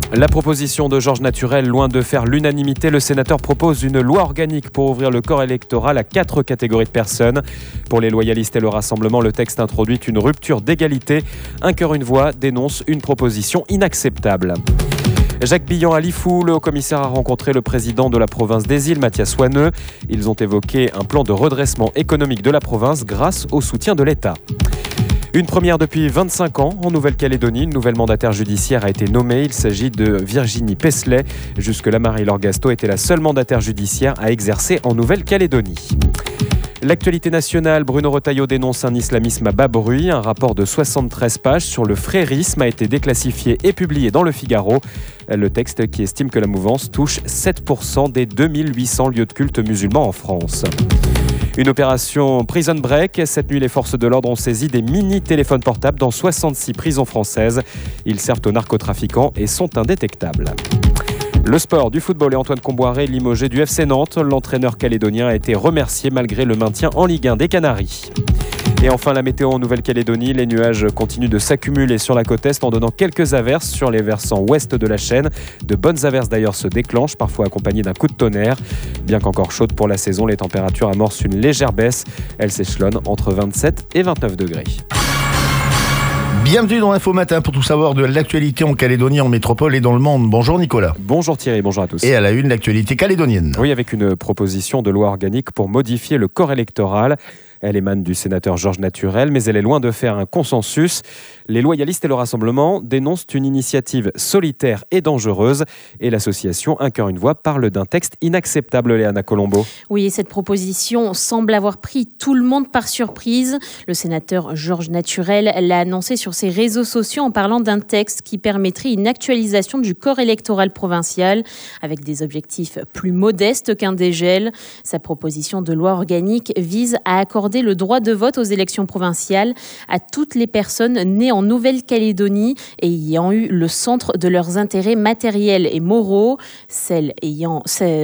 La proposition de Georges Naturel, loin de faire l'unanimité, le sénateur propose une loi organique pour ouvrir le corps électoral à 4 catégories de personnes. Pour les loyalistes et le Rassemblement, le texte introduit une rupture d'égalité. Un cœur, une voix dénonce une proposition inacceptable. Jacques Billan à Lifou, le haut-commissaire a rencontré le président de la province des Îles, Mathias Wanneux. Ils ont évoqué un plan de redressement économique de la province grâce au soutien de l'État. Une première depuis 25 ans en Nouvelle-Calédonie. Une nouvelle mandataire judiciaire a été nommée. Il s'agit de Virginie Pesley. Jusque-là, Marie-Laure Gastaud était la seule mandataire judiciaire à exercer en Nouvelle-Calédonie. L'actualité nationale, Bruno Retailleau dénonce un islamisme à bas bruit. Un rapport de 73 pages sur le frérisme a été déclassifié et publié dans Le Figaro. Le texte qui estime que la mouvance touche 7% des 2800 lieux de culte musulmans en France. Une opération Prison Break. Cette nuit, les forces de l'ordre ont saisi des mini-téléphones portables dans 66 prisons françaises. Ils servent aux narcotrafiquants et sont indétectables. Le sport, du football et Antoine Comboiré, limogé du FC Nantes. L'entraîneur calédonien a été remercié malgré le maintien en Ligue 1 des Canaries. Et enfin, la météo en Nouvelle-Calédonie. Les nuages continuent de s'accumuler sur la côte est en donnant quelques averses sur les versants ouest de la chaîne. De bonnes averses d'ailleurs se déclenchent, parfois accompagnées d'un coup de tonnerre. Bien qu'encore chaudes pour la saison, les températures amorcent une légère baisse. Elles s'échelonnent entre 27 et 29 degrés. Bienvenue dans Info Matin pour tout savoir de l'actualité en Calédonie, en métropole et dans le monde. Bonjour Nicolas. Bonjour Thierry, bonjour à tous. Et à la une, l'actualité calédonienne. Oui, avec une proposition de loi organique pour modifier le corps électoral. Elle émane du sénateur Georges Naturel, mais elle est loin de faire un consensus. Les loyalistes et le Rassemblement dénoncent une initiative solitaire et dangereuse. Et l'association Un cœur, une voix parle d'un texte inacceptable, Léana Colombo. Oui, cette proposition semble avoir pris tout le monde par surprise. Le sénateur Georges Naturel l'a annoncé sur ses réseaux sociaux en parlant d'un texte qui permettrait une actualisation du corps électoral provincial avec des objectifs plus modestes qu'un dégel. Sa proposition de loi organique vise à accorder le droit de vote aux élections provinciales à toutes les personnes nées en Nouvelle-Calédonie et ayant eu le centre de leurs intérêts matériels et moraux, celles ayant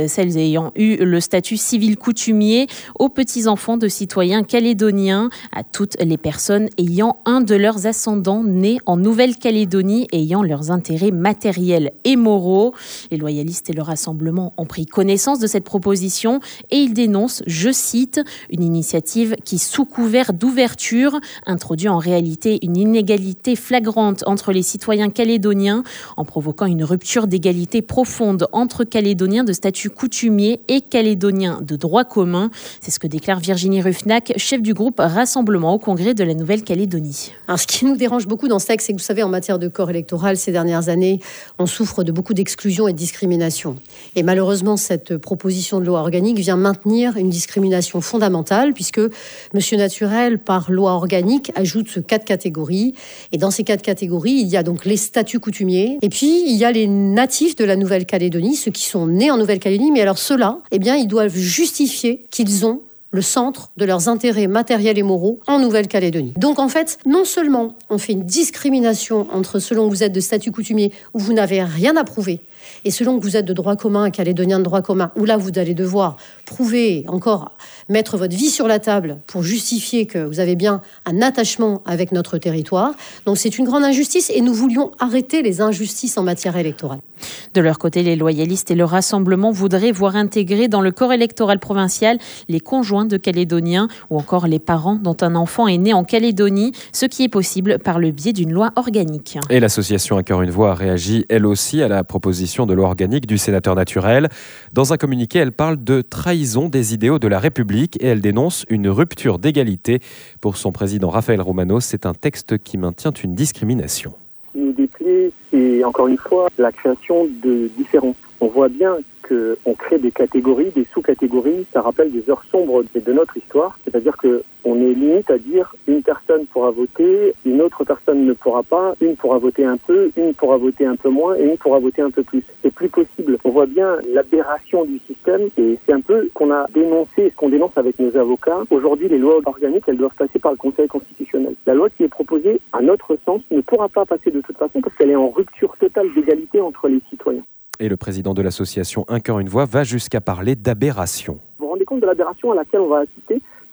eu le statut civil coutumier, aux petits-enfants de citoyens calédoniens, à toutes les personnes ayant un de leurs ascendants nés en Nouvelle-Calédonie et ayant leurs intérêts matériels et moraux. Les loyalistes et le Rassemblement ont pris connaissance de cette proposition et ils dénoncent, je cite, une initiative qui, sous couvert d'ouverture, introduit en réalité une inégalité flagrante entre les citoyens calédoniens en provoquant une rupture d'égalité profonde entre Calédoniens de statut coutumier et Calédoniens de droit commun. C'est ce que déclare Virginie Ruffnac, chef du groupe Rassemblement au Congrès de la Nouvelle-Calédonie. Alors, ce qui nous dérange beaucoup dans ce texte, c'est que vous savez, en matière de corps électoral, ces dernières années, on souffre de beaucoup d'exclusion et de discrimination. Et malheureusement, cette proposition de loi organique vient maintenir une discrimination fondamentale puisque Monsieur Naturel, par loi organique, ajoute 4 catégories. Et dans ces 4 catégories, il y a donc les statuts coutumiers. Et puis, il y a les natifs de la Nouvelle-Calédonie, ceux qui sont nés en Nouvelle-Calédonie. Mais alors ceux-là, ils doivent justifier qu'ils ont le centre de leurs intérêts matériels et moraux en Nouvelle-Calédonie. Donc en fait, non seulement on fait une discrimination entre selon que vous êtes de statut coutumier où vous n'avez rien à prouver et selon que vous êtes de droit commun, calédonien de droit commun, où là vous allez devoir prouver, encore mettre votre vie sur la table pour justifier que vous avez bien un attachement avec notre territoire. Donc c'est une grande injustice et nous voulions arrêter les injustices en matière électorale. De leur côté, les loyalistes et le Rassemblement voudraient voir intégrer dans le corps électoral provincial les conjoints de Calédoniens ou encore les parents dont un enfant est né en Calédonie, ce qui est possible par le biais d'une loi organique. Et l'association Un cœur, une voix a réagi elle aussi à la proposition de loi organique du sénateur Naturel. Dans un communiqué, elle parle de trahison des idéaux de la République et elle dénonce une rupture d'égalité. Pour son président Raphaël Romano, c'est un texte qui maintient une discrimination. Une des clés, c'est encore une fois la création de différences. On voit bien qu'on crée des catégories, des sous-catégories. Ça rappelle des heures sombres de notre histoire. C'est-à-dire qu'on est limite à dire une personne pourra voter, une autre personne ne pourra pas, une pourra voter un peu, une pourra voter un peu moins et une pourra voter un peu plus. C'est plus possible. On voit bien l'aberration du système et c'est un peu ce qu'on a dénoncé, ce qu'on dénonce avec nos avocats. Aujourd'hui, les lois organiques, elles doivent passer par le Conseil constitutionnel. La loi qui est proposée, à notre sens, ne pourra pas passer de toute façon parce qu'elle est en rupture totale d'égalité entre les citoyens. Et le président de l'association Un cœur, une voix va jusqu'à parler d'aberration. Vous vous rendez compte de l'aberration à laquelle on va assister ?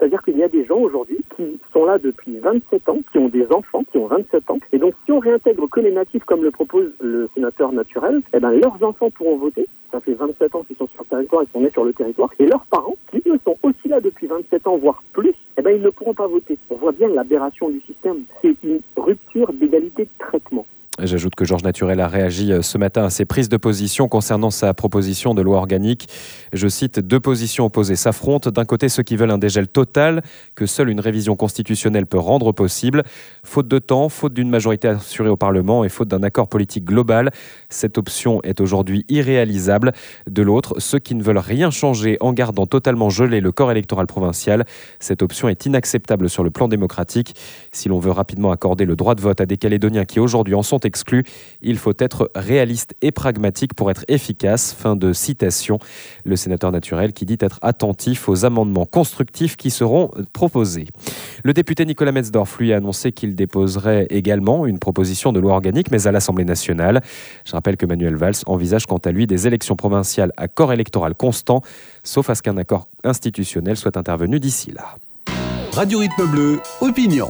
C'est-à-dire qu'il y a des gens aujourd'hui qui sont là depuis 27 ans, qui ont des enfants, qui ont 27 ans. Et donc, si on réintègre que les natifs, comme le propose le sénateur Naturel, leurs enfants pourront voter. Ça fait 27 ans qu'ils sont sur le territoire, ils sont nés sur le territoire. Et leurs parents, qui eux sont aussi là depuis 27 ans, voire plus, ils ne pourront pas voter. On voit bien l'aberration du système. C'est une rupture d'égalité de traitement. J'ajoute que Georges Naturel a réagi ce matin à ses prises de position concernant sa proposition de loi organique. Je cite, 2 positions opposées s'affrontent. D'un côté, ceux qui veulent un dégel total, que seule une révision constitutionnelle peut rendre possible. Faute de temps, faute d'une majorité assurée au Parlement et faute d'un accord politique global, cette option est aujourd'hui irréalisable. De l'autre, ceux qui ne veulent rien changer en gardant totalement gelé le corps électoral provincial. Cette option est inacceptable sur le plan démocratique. Si l'on veut rapidement accorder le droit de vote à des Calédoniens qui aujourd'hui en sont exclus, il faut être réaliste et pragmatique pour être efficace. Fin de citation. Le sénateur Naturel qui dit être attentif aux amendements constructifs qui seront proposés. Le député Nicolas Metzdorf, lui, a annoncé qu'il déposerait également une proposition de loi organique, mais à l'Assemblée nationale. Je rappelle que Manuel Valls envisage quant à lui des élections provinciales à corps électoral constant, sauf à ce qu'un accord institutionnel soit intervenu d'ici là. Radio Rythme Bleu, opinion.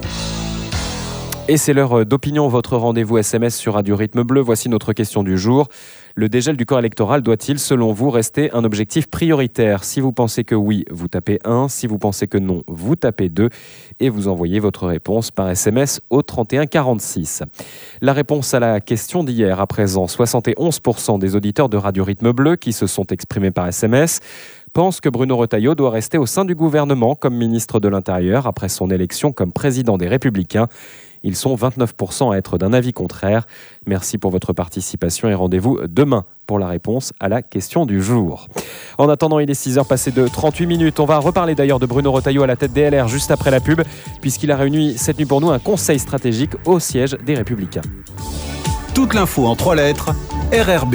Et c'est l'heure d'opinion, votre rendez-vous SMS sur Radio Rythme Bleu. Voici notre question du jour. Le dégel du corps électoral doit-il, selon vous, rester un objectif prioritaire ? Si vous pensez que oui, vous tapez 1. Si vous pensez que non, vous tapez 2. Et vous envoyez votre réponse par SMS au 31 46. La réponse à la question d'hier, à présent, 71% des auditeurs de Radio Rythme Bleu qui se sont exprimés par SMS pensent que Bruno Retailleau doit rester au sein du gouvernement comme ministre de l'Intérieur après son élection comme président des Républicains. Ils sont 29% à être d'un avis contraire. Merci pour votre participation et rendez-vous demain pour la réponse à la question du jour. En attendant, il est 6h passé de 38 minutes. On va reparler d'ailleurs de Bruno Retailleau à la tête des LR juste après la pub, puisqu'il a réuni cette nuit pour nous un conseil stratégique au siège des Républicains. Toute l'info en 3 lettres, RRB.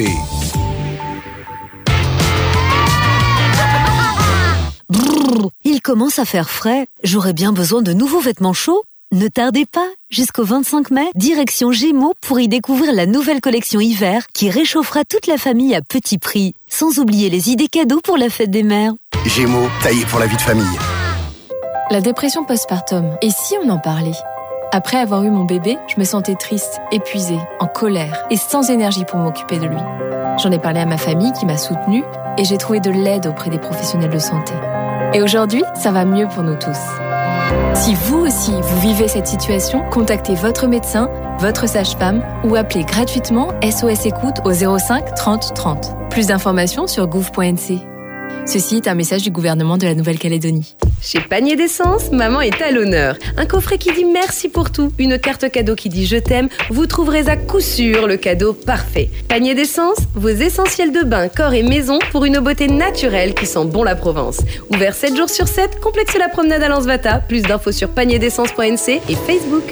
Brrr, il commence à faire frais. J'aurais bien besoin de nouveaux vêtements chauds. Ne tardez pas, jusqu'au 25 mai, direction Gémeaux pour y découvrir la nouvelle collection hiver qui réchauffera toute la famille à petit prix. Sans oublier les idées cadeaux pour la fête des mères. Gémeaux, taillé pour la vie de famille. La dépression postpartum, et si on en parlait ? Après avoir eu mon bébé, je me sentais triste, épuisée, en colère et sans énergie pour m'occuper de lui. J'en ai parlé à ma famille qui m'a soutenue et j'ai trouvé de l'aide auprès des professionnels de santé. Et aujourd'hui, ça va mieux pour nous tous. Si vous aussi, vous vivez cette situation, contactez votre médecin, votre sage-femme ou appelez gratuitement SOS Écoute au 05 30 30. Plus d'informations sur gouv.nc. Ceci est un message du gouvernement de la Nouvelle-Calédonie. Chez Panier d'essence, maman est à l'honneur. Un coffret qui dit merci pour tout, une carte cadeau qui dit je t'aime, vous trouverez à coup sûr le cadeau parfait. Panier d'essence, vos essentiels de bain, corps et maison pour une beauté naturelle qui sent bon la Provence. Ouvert 7 jours sur 7, complexe la promenade à Lansvata. Plus d'infos sur panierdessence.nc et Facebook.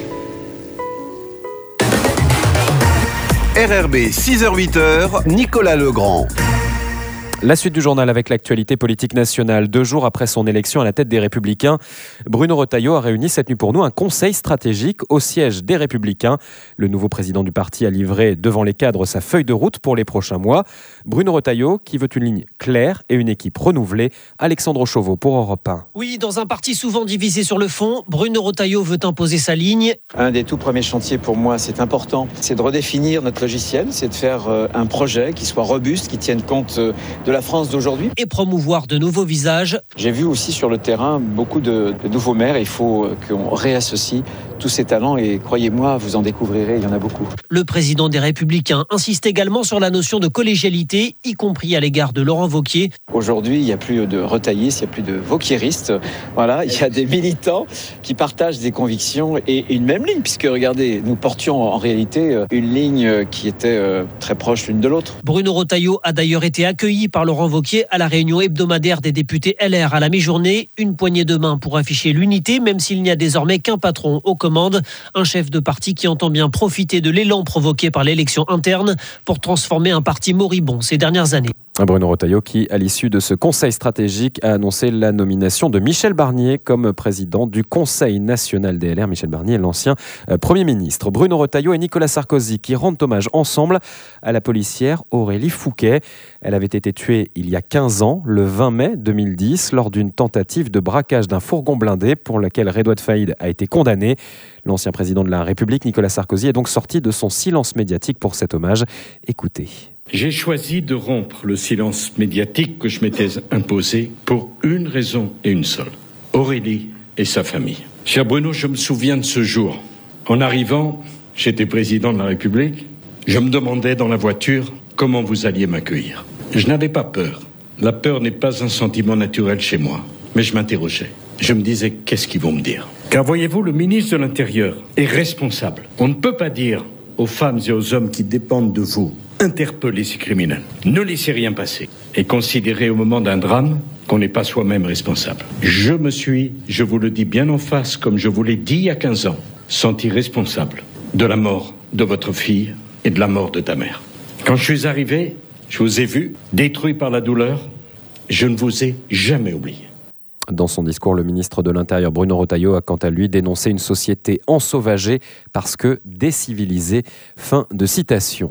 RRB 6h-8h, Nicolas Legrand. La suite du journal avec l'actualité politique nationale. 2 jours après son élection à la tête des Républicains, Bruno Retailleau a réuni cette nuit pour nous un conseil stratégique au siège des Républicains. Le nouveau président du parti a livré devant les cadres sa feuille de route pour les prochains mois. Bruno Retailleau qui veut une ligne claire et une équipe renouvelée. Alexandre Chauveau pour Europe 1. Oui, dans un parti souvent divisé sur le fond, Bruno Retailleau veut imposer sa ligne. Un des tout premiers chantiers pour moi, c'est important, c'est de redéfinir notre logiciel, c'est de faire un projet qui soit robuste, qui tienne compte de la France d'aujourd'hui. Et promouvoir de nouveaux visages. J'ai vu aussi sur le terrain beaucoup de nouveaux maires. Il faut qu'on réassocie tous ces talents et croyez-moi, vous en découvrirez, il y en a beaucoup. Le président des Républicains insiste également sur la notion de collégialité, y compris à l'égard de Laurent Wauquiez. Aujourd'hui, il n'y a plus de retaillistes, il n'y a plus de wauquieristes. Voilà, il y a des militants qui partagent des convictions et une même ligne, puisque regardez, nous portions en réalité une ligne qui était très proche l'une de l'autre. Bruno Retailleau a d'ailleurs été accueilli par Laurent Wauquiez à la réunion hebdomadaire des députés LR à la mi-journée. Une poignée de main pour afficher l'unité, même s'il n'y a désormais qu'un patron aux commandes. Un chef de parti qui entend bien profiter de l'élan provoqué par l'élection interne pour transformer un parti moribond ces dernières années. Bruno Retailleau qui, à l'issue de ce conseil stratégique, a annoncé la nomination de Michel Barnier comme président du Conseil national des LR. Michel Barnier, l'ancien Premier ministre. Bruno Retailleau et Nicolas Sarkozy qui rendent hommage ensemble à la policière Aurélie Fouquet. Elle avait été tuée il y a 15 ans, le 20 mai 2010, lors d'une tentative de braquage d'un fourgon blindé pour lequel Redouane Faïd a été condamné. L'ancien président de la République, Nicolas Sarkozy, est donc sorti de son silence médiatique pour cet hommage. Écoutez. J'ai choisi de rompre le silence médiatique que je m'étais imposé pour une raison et une seule. Aurélie et sa famille. Cher Bruno, je me souviens de ce jour. En arrivant, j'étais président de la République. Je me demandais dans la voiture comment vous alliez m'accueillir. Je n'avais pas peur. La peur n'est pas un sentiment naturel chez moi. Mais je m'interrogeais. Je me disais, qu'est-ce qu'ils vont me dire ? Car voyez-vous, le ministre de l'Intérieur est responsable. On ne peut pas dire aux femmes et aux hommes qui dépendent de vous, interpeller ces criminels, ne laissez rien passer et considérer au moment d'un drame qu'on n'est pas soi-même responsable. Je me suis, je vous le dis bien en face, comme je vous l'ai dit il y a 15 ans, senti responsable de la mort de votre fille et de la mort de ta mère. Quand je suis arrivé, je vous ai vu, détruit par la douleur, je ne vous ai jamais oublié. Dans son discours, le ministre de l'Intérieur Bruno Retailleau a quant à lui dénoncé une société ensauvagée parce que décivilisée. Fin de citation.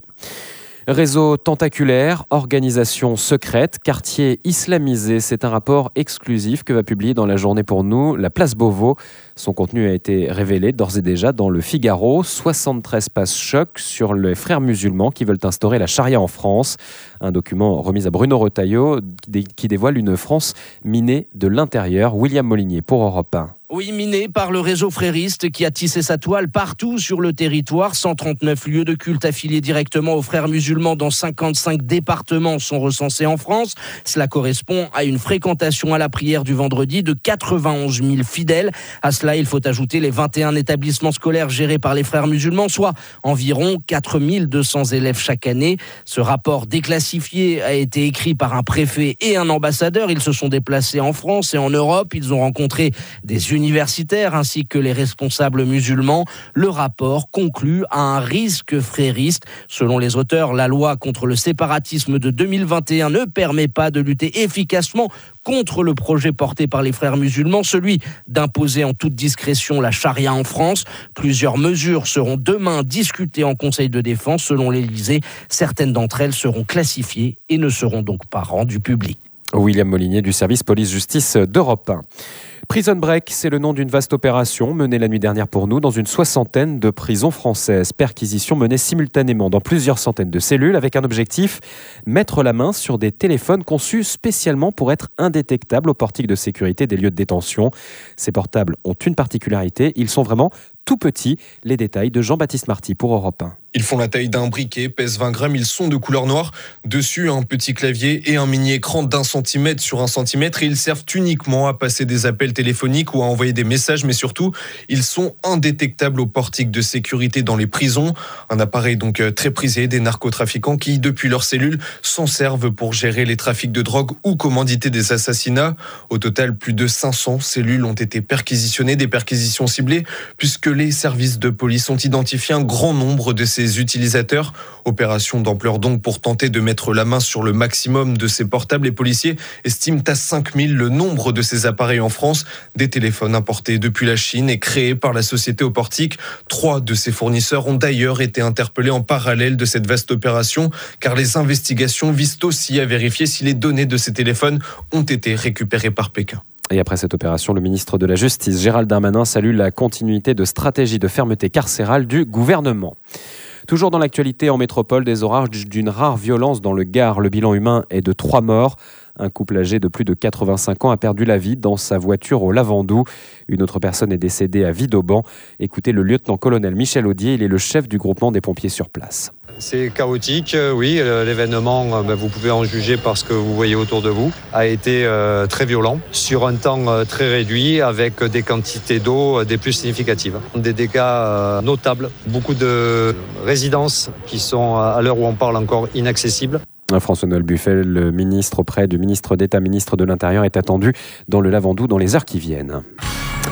Réseau tentaculaire, organisation secrète, quartier islamisé, c'est un rapport exclusif que va publier dans la journée pour nous la Place Beauvau. Son contenu a été révélé d'ores et déjà dans le Figaro. 73 pages choc sur les frères musulmans qui veulent instaurer la charia en France. Un document remis à Bruno Retailleau qui dévoile une France minée de l'intérieur. William Molinier pour Europe 1. Oui, miné par le réseau frériste qui a tissé sa toile partout sur le territoire. 139 lieux de culte affiliés directement aux frères musulmans dans 55 départements sont recensés en France. Cela correspond à une fréquentation à la prière du vendredi de 91 000 fidèles. À cela, il faut ajouter les 21 établissements scolaires gérés par les frères musulmans, soit environ 4 200 élèves chaque année. Ce rapport déclassifié a été écrit par un préfet et un ambassadeur. Ils se sont déplacés en France et en Europe. Ils ont rencontré des universitaires ainsi que les responsables musulmans. Le rapport conclut à un risque frériste. Selon les auteurs, la loi contre le séparatisme de 2021 ne permet pas de lutter efficacement contre le projet porté par les frères musulmans, celui d'imposer en toute discrétion la charia en France. Plusieurs mesures seront demain discutées en Conseil de défense. Selon l'Élysée, certaines d'entre elles seront classifiées et ne seront donc pas rendues publiques. William Molinier du service police-justice d'Europe 1. Prison Break, c'est le nom d'une vaste opération menée la nuit dernière pour nous dans une 60aine de prisons françaises. Perquisition menée simultanément dans plusieurs centaines de cellules avec un objectif, mettre la main sur des téléphones conçus spécialement pour être indétectables au portique de sécurité des lieux de détention. Ces portables ont une particularité, ils sont vraiment tout petits. Les détails de Jean-Baptiste Marty pour Europe 1. Ils font la taille d'un briquet, pèsent 20 grammes, ils sont de couleur noire. Dessus, un petit clavier et un mini-écran d'1 centimètre sur 1 centimètre. Et ils servent uniquement à passer des appels téléphoniques ou à envoyer des messages. Mais surtout, ils sont indétectables au portique de sécurité dans les prisons. Un appareil donc très prisé des narcotrafiquants qui, depuis leurs cellules, s'en servent pour gérer les trafics de drogue ou commanditer des assassinats. Au total, plus de 500 cellules ont été perquisitionnées, des perquisitions ciblées, puisque les services de police ont identifié un grand nombre de ces utilisateurs. Opération d'ampleur donc pour tenter de mettre la main sur le maximum de ces portables. Les policiers estiment à 5000 le nombre de ces appareils en France, des téléphones importés depuis la Chine et créés par la société au portique. 3 de ces fournisseurs ont d'ailleurs été interpellés en parallèle de cette vaste opération, car les investigations visent aussi à vérifier si les données de ces téléphones ont été récupérées par Pékin. Et après cette opération, le ministre de la Justice, Gérald Darmanin, salue la continuité de stratégie de fermeté carcérale du gouvernement. Toujours dans l'actualité en métropole, des orages d'une rare violence dans le Gard. Le bilan humain est de 3 morts. Un couple âgé de plus de 85 ans a perdu la vie dans sa voiture au Lavandou. Une autre personne est décédée à Vidauban. Écoutez le lieutenant-colonel Michel Audier, il est le chef du groupement des pompiers sur place. C'est chaotique, oui. L'événement, vous pouvez en juger par ce que vous voyez autour de vous, a été très violent, sur un temps très réduit, avec des quantités d'eau des plus significatives. Des dégâts notables, beaucoup de résidences qui sont, à l'heure où on parle, encore inaccessibles. François-Noël Buffet, le ministre auprès du ministre d'État, ministre de l'Intérieur, est attendu dans le Lavandou dans les heures qui viennent.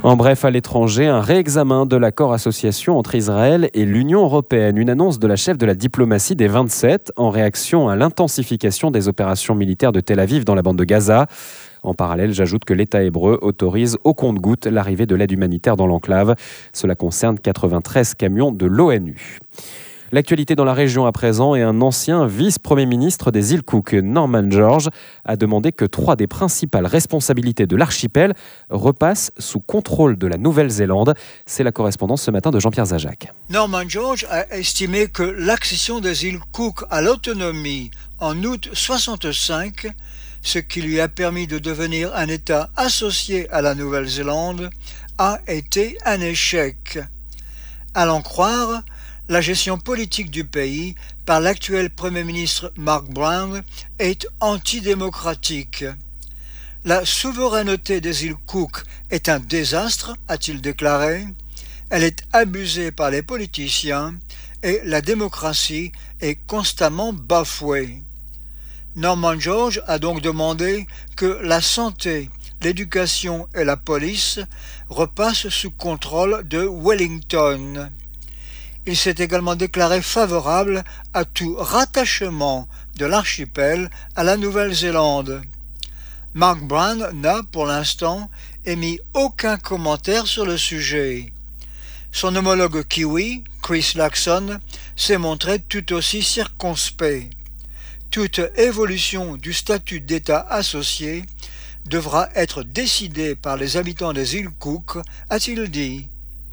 En bref, à l'étranger, un réexamen de l'accord association entre Israël et l'Union européenne. Une annonce de la chef de la diplomatie des 27 en réaction à l'intensification des opérations militaires de Tel Aviv dans la bande de Gaza. En parallèle, j'ajoute que l'État hébreu autorise au compte-gouttes l'arrivée de l'aide humanitaire dans l'enclave. Cela concerne 93 camions de l'ONU. L'actualité dans la région à présent et un ancien vice-premier ministre des îles Cook, Norman George, a demandé que 3 des principales responsabilités de l'archipel repassent sous contrôle de la Nouvelle-Zélande. C'est la correspondance ce matin de Jean-Pierre Zajac. Norman George a estimé que l'accession des îles Cook à l'autonomie en août 1965, ce qui lui a permis de devenir un État associé à la Nouvelle-Zélande, a été un échec. À l'en croire, la gestion politique du pays par l'actuel Premier ministre Mark Brown est antidémocratique. La souveraineté des îles Cook est un désastre, a-t-il déclaré. Elle est abusée par les politiciens et la démocratie est constamment bafouée. Norman George a donc demandé que la santé, l'éducation et la police repassent sous contrôle de Wellington. Il s'est également déclaré favorable à tout rattachement de l'archipel à la Nouvelle-Zélande. Mark Brown n'a, pour l'instant, émis aucun commentaire sur le sujet. Son homologue kiwi, Chris Luxon, s'est montré tout aussi circonspect. Toute évolution du statut d'État associé devra être décidée par les habitants des îles Cook, a-t-il dit.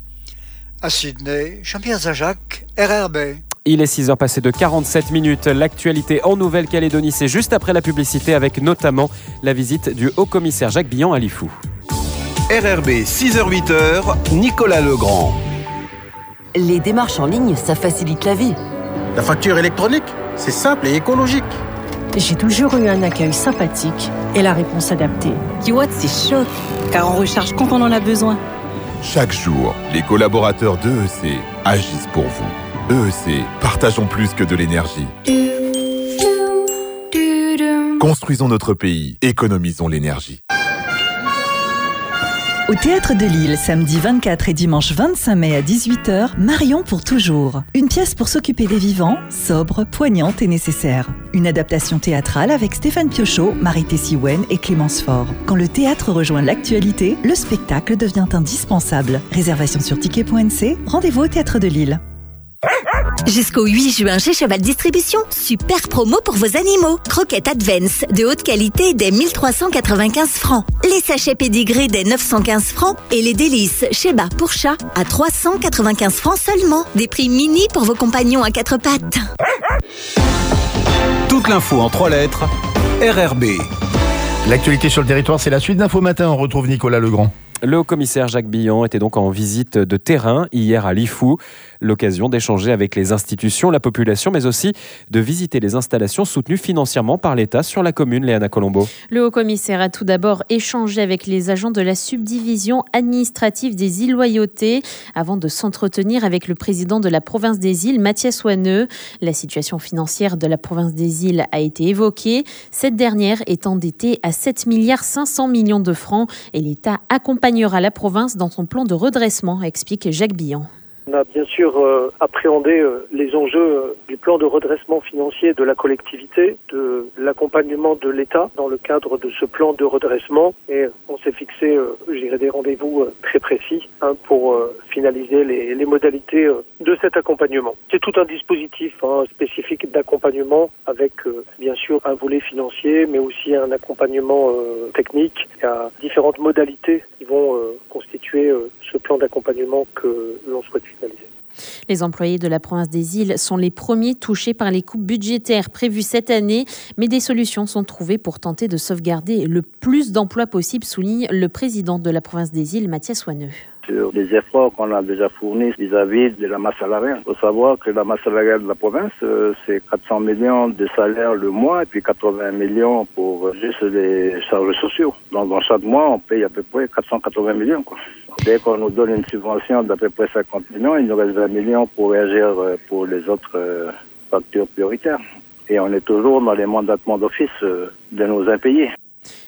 À Sydney, Jean-Pierre Zajac, RRB. Il est 6h passé de 47 minutes. L'actualité en Nouvelle-Calédonie, c'est juste après la publicité avec notamment la visite du haut-commissaire Jacques Billon à Lifou. RRB 6h-8h, Nicolas Legrand. Les démarches en ligne, ça facilite la vie. La facture électronique, c'est simple et écologique. J'ai toujours eu un accueil sympathique et la réponse adaptée. Kiwatt, c'est chouette, car on recharge quand on en a besoin. Chaque jour, les collaborateurs d'EEC agissent pour vous. EEC, partageons plus que de l'énergie. Construisons notre pays, économisons l'énergie. Au Théâtre de Lille, samedi 24 et dimanche 25 mai à 18h, Marion pour toujours. Une pièce pour s'occuper des vivants, sobre, poignante et nécessaire. Une adaptation théâtrale avec Stéphane Piochot, Marie-Tessie Wen et Clémence Faure. Quand le théâtre rejoint l'actualité, le spectacle devient indispensable. Réservation sur ticket.nc, rendez-vous au Théâtre de Lille. Jusqu'au 8 juin chez Cheval Distribution, super promo pour vos animaux. Croquettes Advance de haute qualité dès 1395 francs. Les sachets pédigrés dès 915 francs. Et les délices chez Bas pour chat à 395 francs seulement. Des prix mini pour vos compagnons à 4 pattes. Toute l'info en 3 lettres, RRB. L'actualité sur le territoire, c'est la suite d'Info Matin. On retrouve Nicolas Legrand. Le haut-commissaire Jacques Billon était donc en visite de terrain hier à Lifou. L'occasion d'échanger avec les institutions, la population, mais aussi de visiter les installations soutenues financièrement par l'État sur la commune, Léana Colombo. Le haut-commissaire a tout d'abord échangé avec les agents de la subdivision administrative des îles Loyauté avant de s'entretenir avec le président de la province des îles, Mathias Wanneux. La situation financière de la province des îles a été évoquée. Cette dernière est endettée à 7,5 milliards de francs et l'État accompagnera la province dans son plan de redressement, explique Jacques Billon. On a bien sûr appréhendé les enjeux du plan de redressement financier de la collectivité, de l'accompagnement de l'État dans le cadre de ce plan de redressement. Et on s'est fixé, des rendez-vous très précis pour finaliser les modalités de cet accompagnement. C'est tout un dispositif spécifique d'accompagnement avec bien sûr un volet financier, mais aussi un accompagnement technique. Il y a différentes modalités qui vont constituer ce plan d'accompagnement que l'on souhaite finaliser. Les employés de la province des îles sont les premiers touchés par les coupes budgétaires prévues cette année, mais des solutions sont trouvées pour tenter de sauvegarder le plus d'emplois possible, souligne le président de la province des îles, Mathias Wanneux. Sur les efforts qu'on a déjà fournis vis-à-vis de la masse salariale. Il faut savoir que la masse salariale de la province, c'est 400 millions de salaires le mois et puis 80 millions pour juste les charges sociaux. Donc dans chaque mois, on paye à peu près 480 millions. Dès qu'on nous donne une subvention d'à peu près 50 millions, il nous reste 20 millions pour réagir pour les autres factures prioritaires. Et on est toujours dans les mandatements d'office de nos impayés.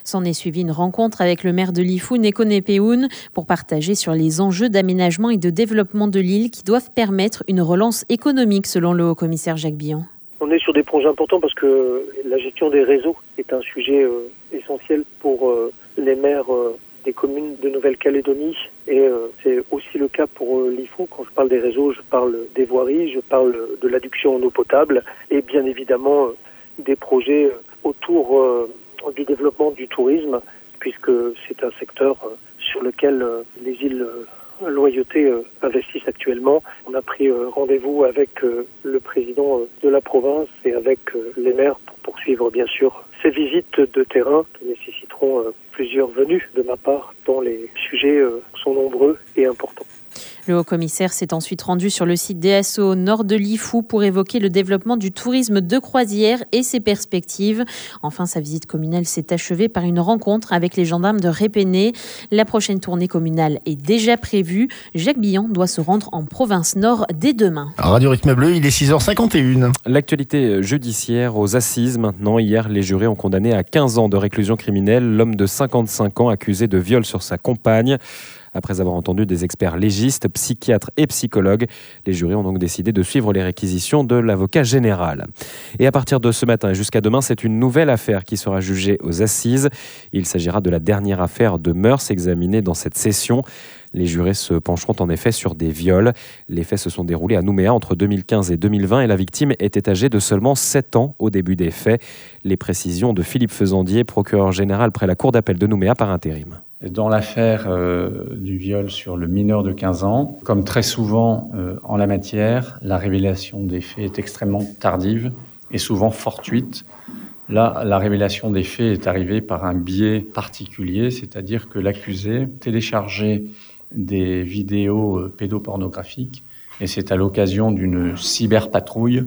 S'en est suivie une rencontre avec le maire de Lifou, Neko Nepehoun, pour partager sur les enjeux d'aménagement et de développement de l'île qui doivent permettre une relance économique, selon le haut-commissaire Jacques Billon. On est sur des projets importants parce que la gestion des réseaux est un sujet essentiel pour les maires des communes de Nouvelle-Calédonie et c'est aussi le cas pour Lifou. Quand je parle des réseaux, je parle des voiries, je parle de l'adduction en eau potable et bien évidemment des projets autour du développement du tourisme, puisque c'est un secteur sur lequel les îles Loyauté investissent actuellement. On a pris rendez-vous avec le président de la province et avec les maires pour poursuivre bien sûr ces visites de terrain qui nécessiteront plusieurs venues de ma part, tant les sujets sont nombreux et importants. Le haut-commissaire s'est ensuite rendu sur le site DSO au nord de Lifou pour évoquer le développement du tourisme de croisière et ses perspectives. Enfin, sa visite communale s'est achevée par une rencontre avec les gendarmes de Répéné. La prochaine tournée communale est déjà prévue. Jacques Billon doit se rendre en province Nord dès demain. Radio Rythme Bleu, il est 6h51. L'actualité judiciaire aux assises maintenant. Hier, les jurés ont condamné à 15 ans de réclusion criminelle l'homme de 55 ans accusé de viol sur sa compagne. Après avoir entendu des experts légistes, psychiatres et psychologues, les jurés ont donc décidé de suivre les réquisitions de l'avocat général. Et à partir de ce matin et jusqu'à demain, c'est une nouvelle affaire qui sera jugée aux assises. Il s'agira de la dernière affaire de mœurs examinée dans cette session. Les jurés se pencheront en effet sur des viols. Les faits se sont déroulés à Nouméa entre 2015 et 2020 et la victime était âgée de seulement 7 ans au début des faits. Les précisions de Philippe Faisandier, procureur général près la cour d'appel de Nouméa par intérim. Dans l'affaire du viol sur le mineur de 15 ans, comme très souvent en la matière, la révélation des faits est extrêmement tardive et souvent fortuite. Là, la révélation des faits est arrivée par un biais particulier, c'est-à-dire que l'accusé téléchargeait des vidéos pédopornographiques et c'est à l'occasion d'une cyberpatrouille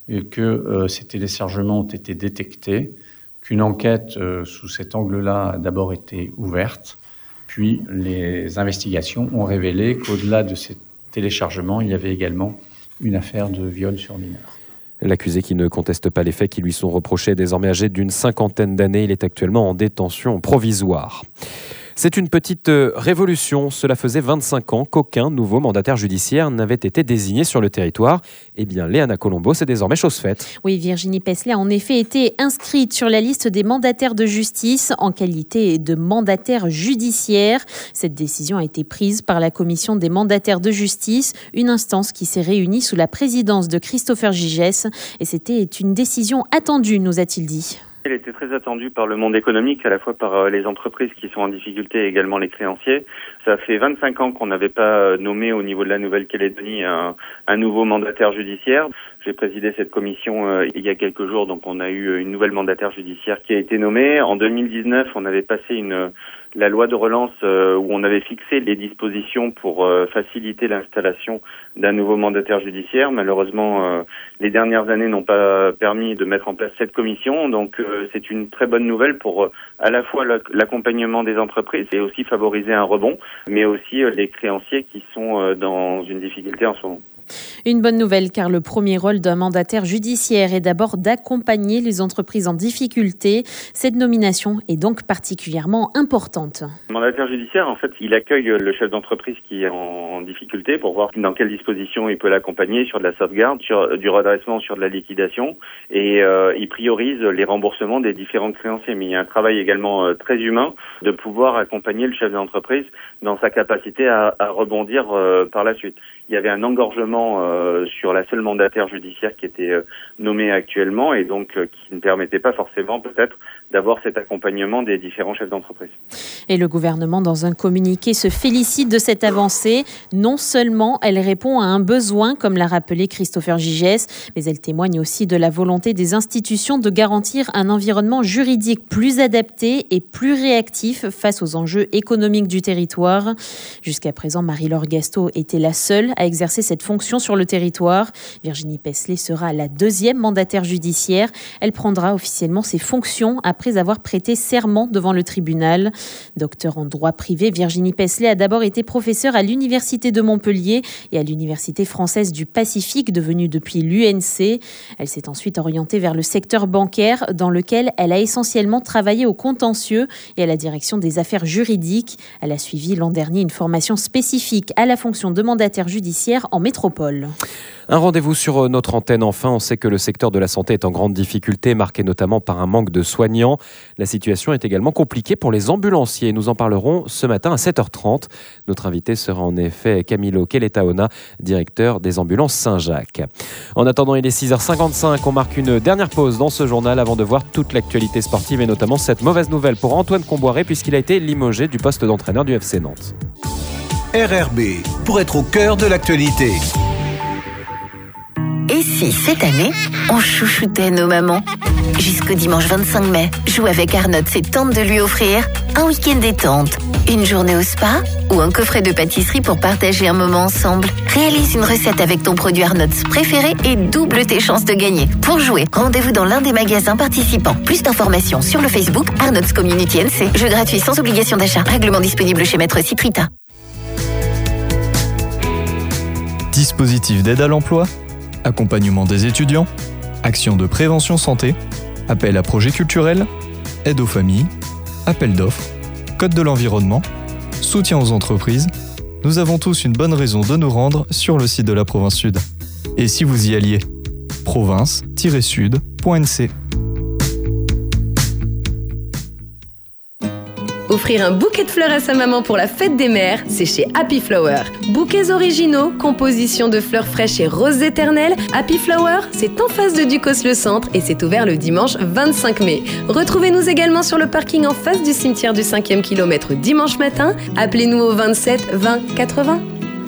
que ces téléchargements ont été détectés, qu'une enquête sous cet angle-là a d'abord été ouverte. Puis les investigations ont révélé qu'au-delà de ces téléchargements, il y avait également une affaire de viol sur mineur. L'accusé qui ne conteste pas les faits qui lui sont reprochés est désormais âgé d'une 50aine d'années. Il est actuellement en détention provisoire. C'est une petite révolution. Cela faisait 25 ans qu'aucun nouveau mandataire judiciaire n'avait été désigné sur le territoire. Eh bien, Léana Colombo, c'est désormais chose faite. Oui, Virginie Pesley a en effet été inscrite sur la liste des mandataires de justice en qualité de mandataire judiciaire. Cette décision a été prise par la commission des mandataires de justice, une instance qui s'est réunie sous la présidence de Christopher Gigès. Et c'était une décision attendue, nous a-t-il dit. Elle était très attendue par le monde économique, à la fois par les entreprises qui sont en difficulté et également les créanciers. Ça fait 25 ans qu'on n'avait pas nommé au niveau de la Nouvelle-Calédonie un nouveau mandataire judiciaire. J'ai présidé cette commission il y a quelques jours, donc on a eu une nouvelle mandataire judiciaire qui a été nommée. En 2019, on avait passé la loi de relance où on avait fixé les dispositions pour faciliter l'installation d'un nouveau mandataire judiciaire. Malheureusement, les dernières années n'ont pas permis de mettre en place cette commission, donc c'est une très bonne nouvelle pour à la fois l'accompagnement des entreprises et aussi favoriser un rebond, mais aussi les créanciers qui sont dans une difficulté en ce moment. Une bonne nouvelle car le premier rôle d'un mandataire judiciaire est d'abord d'accompagner les entreprises en difficulté. Cette nomination est donc particulièrement importante. Le mandataire judiciaire, en fait, il accueille le chef d'entreprise qui est en difficulté pour voir dans quelles dispositions il peut l'accompagner sur de la sauvegarde, sur du redressement, sur de la liquidation et il priorise les remboursements des différents créanciers. Mais il y a un travail également très humain de pouvoir accompagner le chef d'entreprise dans sa capacité à rebondir par la suite. Il y avait un engorgement sur la seule mandataire judiciaire qui était nommée actuellement et donc qui ne permettait pas forcément peut-être d'avoir cet accompagnement des différents chefs d'entreprise. Et le gouvernement, dans un communiqué, se félicite de cette avancée. Non seulement elle répond à un besoin, comme l'a rappelé Christopher Gigès, mais elle témoigne aussi de la volonté des institutions de garantir un environnement juridique plus adapté et plus réactif face aux enjeux économiques du territoire. Jusqu'à présent, Marie-Laure Gastaud était la seule à exercer cette fonction sur le le territoire. Virginie Pesley sera la deuxième mandataire judiciaire. Elle prendra officiellement ses fonctions après avoir prêté serment devant le tribunal. Docteur en droit privé, Virginie Pesley a d'abord été professeure à l'Université de Montpellier et à l'Université française du Pacifique, devenue depuis l'UNC. Elle s'est ensuite orientée vers le secteur bancaire, dans lequel elle a essentiellement travaillé au contentieux et à la direction des affaires juridiques. Elle a suivi l'an dernier une formation spécifique à la fonction de mandataire judiciaire en métropole. Un rendez-vous sur notre antenne. Enfin, on sait que le secteur de la santé est en grande difficulté, marqué notamment par un manque de soignants. La situation est également compliquée pour les ambulanciers. Nous en parlerons ce matin à 7h30. Notre invité sera en effet Camilo Keletaona, directeur des ambulances Saint-Jacques. En attendant, il est 6h55. On marque une dernière pause dans ce journal avant de voir toute l'actualité sportive et notamment cette mauvaise nouvelle pour Antoine Comboiré puisqu'il a été limogé du poste d'entraîneur du FC Nantes. RRB, pour être au cœur de l'actualité. Et si, cette année, on chouchoutait nos mamans? Jusqu'au dimanche 25 mai, Joue avec Arnott's et tente de lui offrir un week-end détente, une journée au spa ou un coffret de pâtisserie pour partager un moment ensemble. Réalise une recette avec ton produit Arnott's préféré et double tes chances de gagner. Pour jouer, rendez-vous dans l'un des magasins participants. Plus d'informations sur le Facebook Arnott's Community NC. Jeu gratuit sans obligation d'achat. Règlement disponible chez Maître Citrita. Dispositif d'aide à l'emploi, accompagnement des étudiants, actions de prévention santé, appel à projets culturels, aide aux familles, appel d'offres, code de l'environnement, soutien aux entreprises. Nous avons tous une bonne raison de nous rendre sur le site de la Province Sud. Et si vous y alliez, province-sud.nc. Offrir un bouquet de fleurs à sa maman pour la fête des mères, c'est chez Happy Flower. Bouquets originaux, composition de fleurs fraîches et roses éternelles, Happy Flower, c'est en face de Ducos le centre et c'est ouvert le dimanche 25 mai. Retrouvez-nous également sur le parking en face du cimetière du 5e kilomètre dimanche matin. Appelez-nous au 27 20 80.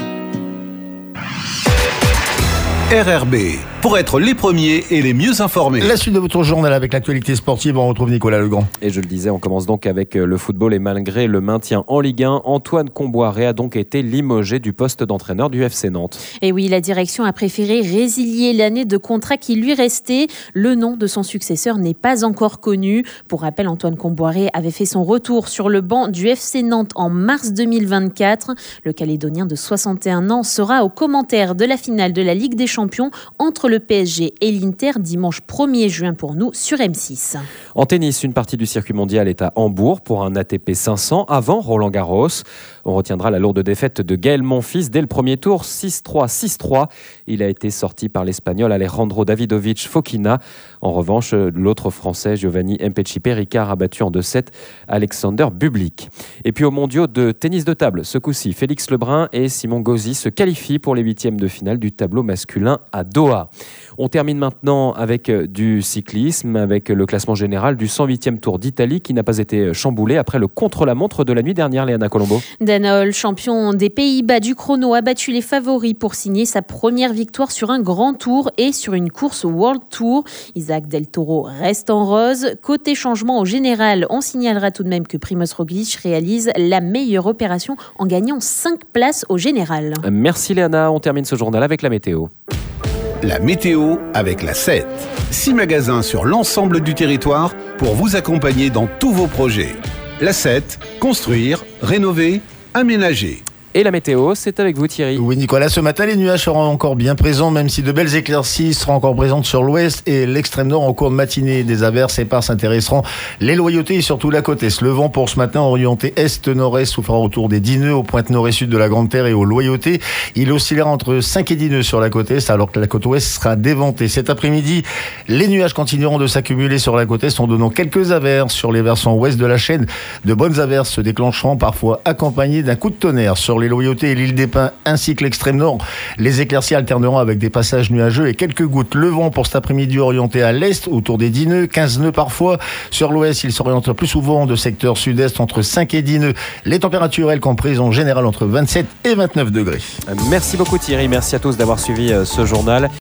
RRB, pour être les premiers et les mieux informés. La suite de votre journal avec l'actualité sportive, on retrouve Nicolas Legrand. Et je le disais, on commence donc avec le football et malgré le maintien en Ligue 1, Antoine Comboiré a donc été limogé du poste d'entraîneur du FC Nantes. Et oui, la direction a préféré résilier l'année de contrat qui lui restait. Le nom de son successeur n'est pas encore connu. Pour rappel, Antoine Comboiré avait fait son retour sur le banc du FC Nantes en mars 2024. Le Calédonien de 61 ans sera au commentaire de la finale de la Ligue des Champions entre le PSG et l'Inter dimanche 1er juin pour nous sur M6. En tennis, une partie du circuit mondial est à Hambourg pour un ATP 500 avant Roland-Garros. On retiendra la lourde défaite de Gaël Monfils dès le premier tour, 6-3, 6-3. Il a été sorti par l'Espagnol Alejandro Davidovich Fokina. En revanche, l'autre Français, Giovanni Mpetshi-Perricard, a battu en 2-7 Alexander Bublik. Et puis aux mondiaux de tennis de table, ce coup-ci, Félix Lebrun et Simon Gauzy se qualifient pour les huitièmes de finale du tableau masculin à Doha. On termine maintenant avec du cyclisme, avec le classement général du 108e Tour d'Italie qui n'a pas été chamboulé après le contre-la-montre de la nuit dernière, Léana Colombo. Danol, champion des Pays-Bas du chrono, a battu les favoris pour signer sa première victoire sur un grand tour et sur une course World Tour. Isaac Del Toro reste en rose. Côté changement au général, on signalera tout de même que Primož Roglič réalise la meilleure opération en gagnant 5 places au général. Merci Léana, on termine ce journal avec la météo. La météo avec la 7. 6 magasins sur l'ensemble du territoire pour vous accompagner dans tous vos projets. La 7, construire, rénover, aménager. Et la météo, c'est avec vous Thierry. Oui Nicolas, ce matin les nuages seront encore bien présents, même si de belles éclaircies seront encore présentes sur l'ouest et l'extrême nord en cours de matinée. Des averses éparses intéresseront les loyautés et surtout la côte est. Le vent pour ce matin orienté est-nord-est soufflera autour des 10 nœuds aux pointes nord et sud de la Grande Terre et aux loyautés. Il oscillera entre 5 et 10 nœuds sur la côte est alors que la côte ouest sera déventée. Cet après-midi, les nuages continueront de s'accumuler sur la côte est en donnant quelques averses sur les versants ouest de la chaîne. De bonnes averses se déclencheront parfois accompagnées d'un coup de tonnerre sur les loyautés et l'île des Pins ainsi que l'extrême nord. Les éclaircies alterneront avec des passages nuageux et quelques gouttes. Le vent pour cet après-midi orienté à l'est autour des 10 nœuds, 15 nœuds parfois. Sur l'ouest, il s'oriente plus souvent de secteur sud-est entre 5 et 10 nœuds. Les températures, elles, comprises en général entre 27 et 29 degrés. Merci beaucoup Thierry, merci à tous d'avoir suivi ce journal.